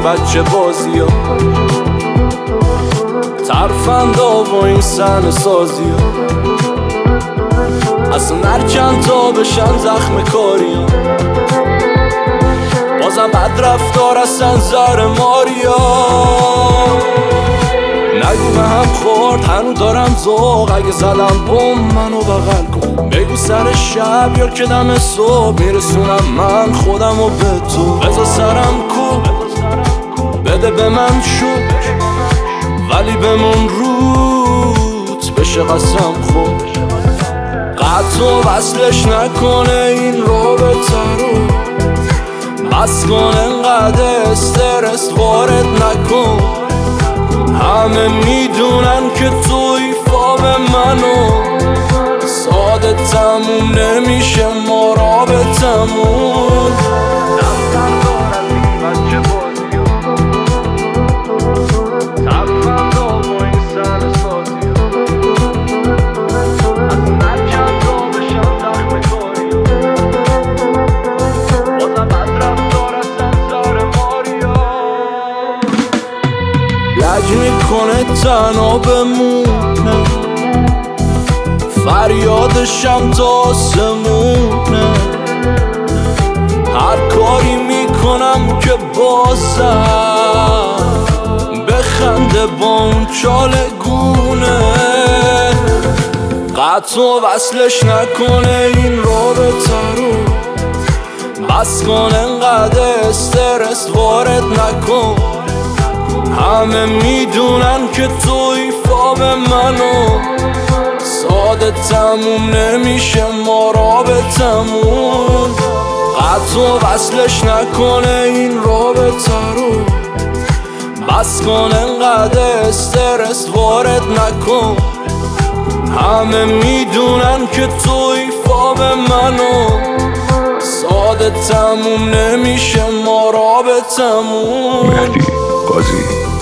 بچه بازی ها، ترفندا و این سن سازی ها، اصلا هر چند تا بشن زخم کاری ها، بازم بد رفتار هستن زر ماریا. نگو به هم خورد هنو دارم ذوق، اگه زدم بوم منو بغل کن، بگو سر شب یا که دم صبح میرسونم من خودم و به تو. بذار سرم کو بده به من شکر، ولی بمون روت بشه قسم خور. قطع و وصلش نکنه این رابطه رو، بس کن انقدر استرس وارد نکن. همه میدونن که توی فام منو، ساده تموم نمیشه ما رابطمون. دفتر دارم این بچه بازی ها، ترفندا و این سر سازی ها، از هر چند تا بشن زخم کاری ها، بازم بد رفتار هستن زر ماریا. لج میکنه تنها بمونه، فریادشم تا آسمونه. هر کاری میکنم که بازم بخنده با اون چالگونه. قطع و وصلش نکنه این رابطه رو، بس کن انقدر استرس وارد نکن. همه میدونن که توی فام منو، ساده تموم نمیشه ما رابطمون. قطع و وصلش نکنه این رابطه رو، بس کن انقدر استرس وارد نکن. همه میدونن که توی فام منو، ساده تموم نمیشه ما رابطمون. مهدی قاضی